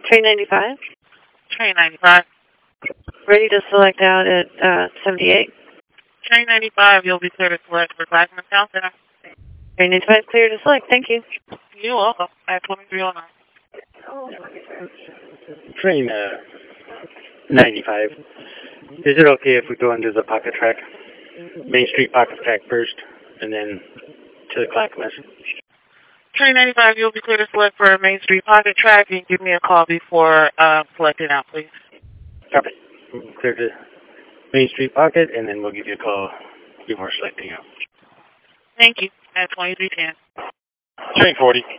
Train 95. Train 95. Ready to select out at 78. Train 95, you'll be clear to select for Clackamas Town Center. Train 95 clear to select. Thank you. You're welcome. At 2309. Train 95. Is it okay if we go into the pocket track? Main Street pocket track first, and then to the Clackamas? Train 95, you'll be clear to select for Main Street Pocket Track. You can give me a call before selecting out, please. Okay. Clear to Main Street pocket, and then we'll give you a call before selecting out. Thank you. At 2310. Train 40.